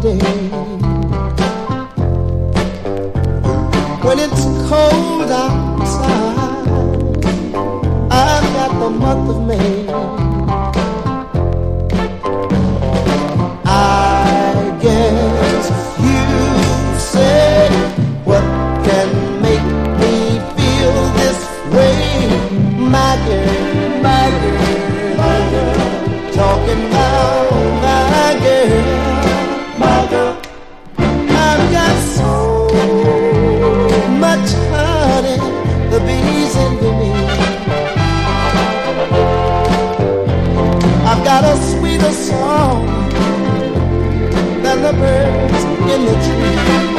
day. When it's cold outside, I've got the month of May. I guess you say, what can make me feel this way? My girl, my girl, my girl, talking about my girl, my girl. I've got so much honey, the bees envy me. I've got a sweeter song than the birds in the tree.